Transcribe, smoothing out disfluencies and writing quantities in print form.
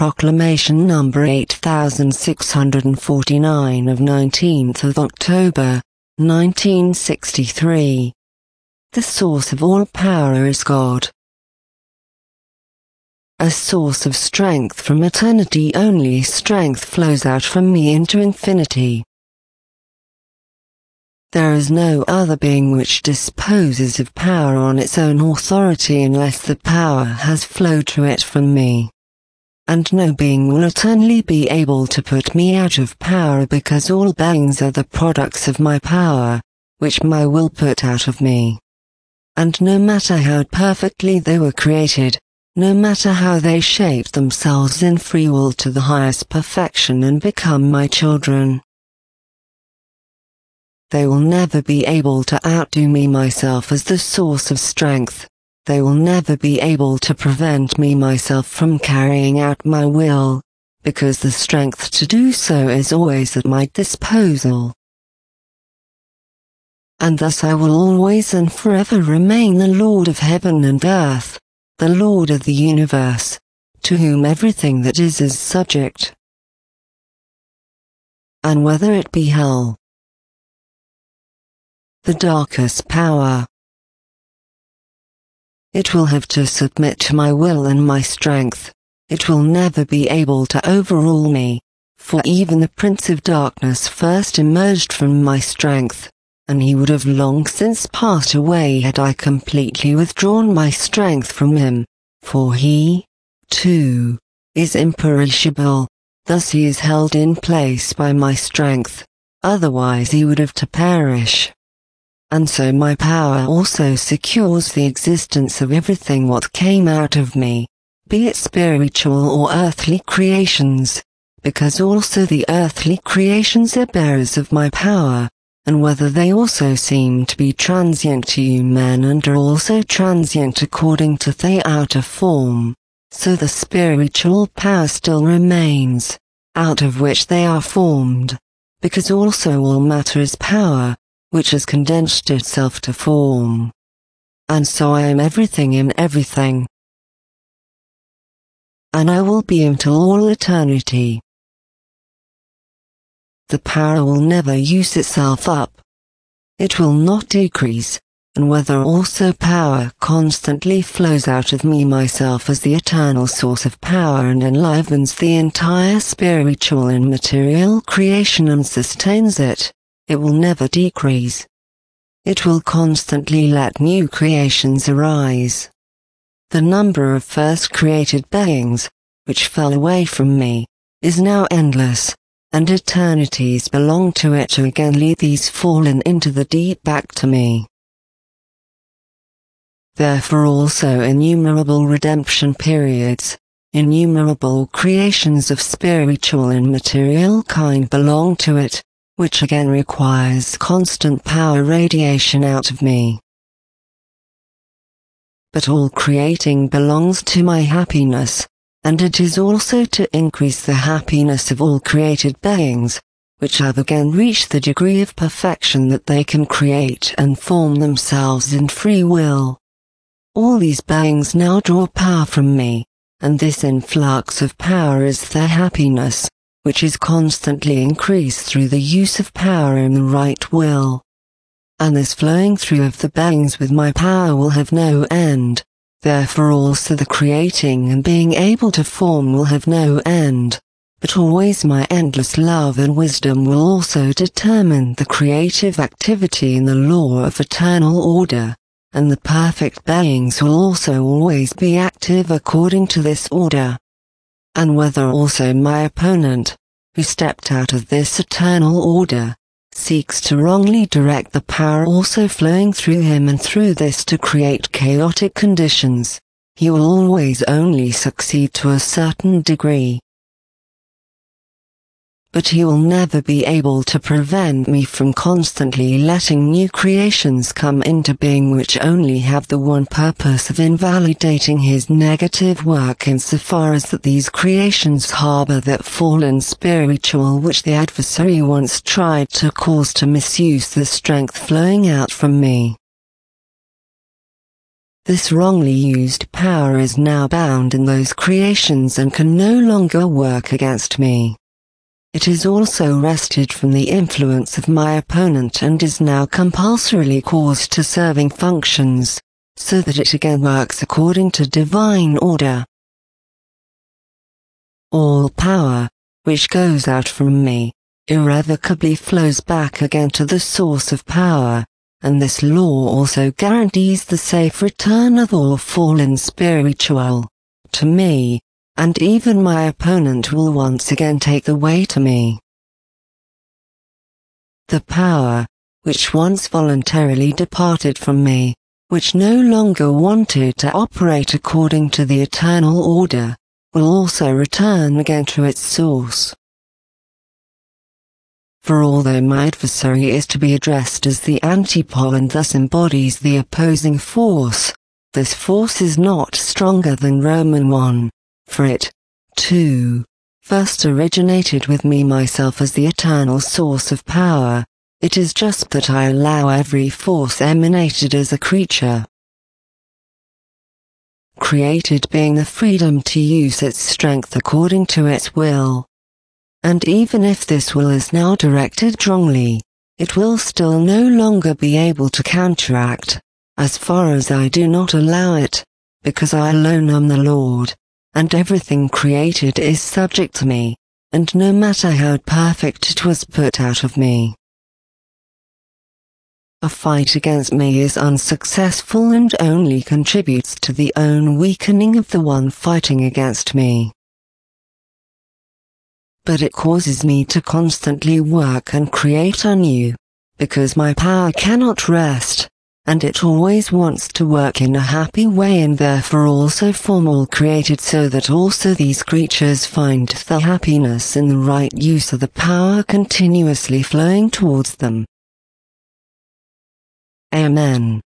Proclamation number 8649 of 19th of October, 1963. The source of all power is God. A source of strength from eternity. Only strength flows out from me into infinity. There is no other being which disposes of power on its own authority unless the power has flowed to it from me. And no being will eternally be able to put me out of power, because all beings are the products of my power, which my will put out of me. And no matter how perfectly they were created, no matter how they shaped themselves in free will to the highest perfection and become my children, they will never be able to outdo me myself as the source of strength. They will never be able to prevent me myself from carrying out my will, because the strength to do so is always at my disposal. And thus I will always and forever remain the Lord of heaven and earth, the Lord of the universe, to whom everything that is subject. And whether it be hell, the darkest power, it will have to submit to my will and my strength. It will never be able to overrule me, for even the Prince of Darkness first emerged from my strength, and he would have long since passed away had I completely withdrawn my strength from him, for he, too, is imperishable. Thus he is held in place by my strength, otherwise he would have to perish. And so my power also secures the existence of everything what came out of me, be it spiritual or earthly creations, because also the earthly creations are bearers of my power, and whether they also seem to be transient to you men and are also transient according to their outer form, so the spiritual power still remains, out of which they are formed, because also all matter is power, which has condensed itself to form. And so I am everything in everything. And I will be until all eternity. The power will never use itself up. It will not decrease, and whether also power constantly flows out of me myself as the eternal source of power and enlivens the entire spiritual and material creation and sustains it, it will never decrease. It will constantly let new creations arise. The number of first created beings, which fell away from me, is now endless, and eternities belong to it to again lead these fallen into the deep back to me. Therefore also innumerable redemption periods, innumerable creations of spiritual and material kind belong to it, which again requires constant power radiation out of me. But all creating belongs to my happiness, and it is also to increase the happiness of all created beings, which have again reached the degree of perfection that they can create and form themselves in free will. All these beings now draw power from me, and this influx of power is their happiness, which is constantly increased through the use of power in the right will. And this flowing through of the beings with my power will have no end, therefore also the creating and being able to form will have no end, but always my endless love and wisdom will also determine the creative activity in the law of eternal order, and the perfect beings will also always be active according to this order. And whether also my opponent, who stepped out of this eternal order, seeks to wrongly direct the power also flowing through him and through this to create chaotic conditions, he will always only succeed to a certain degree. But he will never be able to prevent me from constantly letting new creations come into being which only have the one purpose of invalidating his negative work insofar as that these creations harbor that fallen spiritual which the adversary once tried to cause to misuse the strength flowing out from me. this wrongly used power is now bound in those creations and can no longer work against me. It is also wrested from the influence of my opponent and is now compulsorily caused to serving functions, so that it again works according to divine order. All power, which goes out from me, irrevocably flows back again to the source of power, and this law also guarantees the safe return of all fallen spiritual to me, and even my opponent will once again take the way to me. The power, which once voluntarily departed from me, which no longer wanted to operate according to the eternal order, will also return again to its source. For although my adversary is to be addressed as the antipole and thus embodies the opposing force, this force is not stronger than Roman 1. For it, too, first originated with me myself as the eternal source of power. It is just that I allow every force emanated as a creature, created being the freedom to use its strength according to its will. And even if this will is now directed wrongly, it will still no longer be able to counteract, as far as I do not allow it, because I alone am the Lord. And everything created is subject to me, and no matter how perfect it was put out of me. A fight against me is unsuccessful and only contributes to the own weakening of the one fighting against me. But it causes me to constantly work and create anew, because my power cannot rest, and it always wants to work in a happy way and therefore also form all created so that also these creatures find the happiness in the right use of the power continuously flowing towards them. Amen.